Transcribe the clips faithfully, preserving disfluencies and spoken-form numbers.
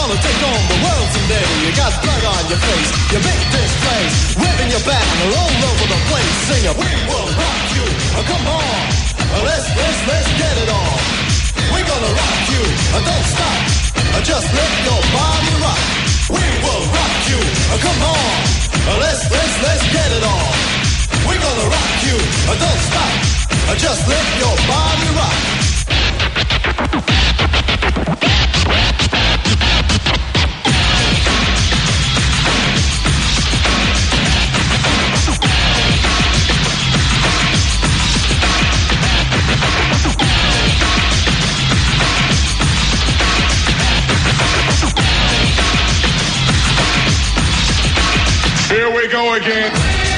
gonna take on the world someday. You got blood on your face, your big disgrace, waving your banner all over the place. Sing it, we will rock you. Oh, come on, let's let's let's get it on. We're gonna rock you. Oh, don't stop. Oh, just let your body rock. We will rock you. Oh, come on, let's let's let's get it on. We're gonna rock you. Oh, don't stop. Oh, just let your body rock. Here we go again.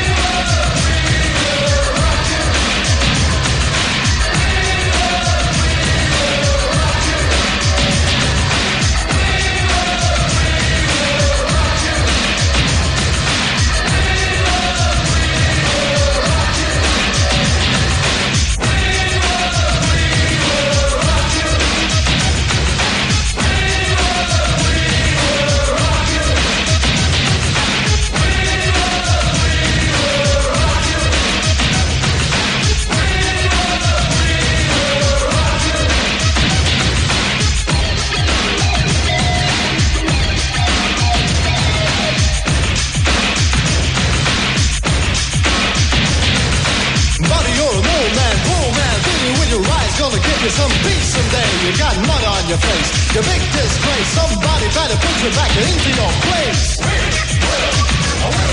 Gonna give you some peace someday. You got mud on your face, your big disgrace. Somebody better put you back into your place. We will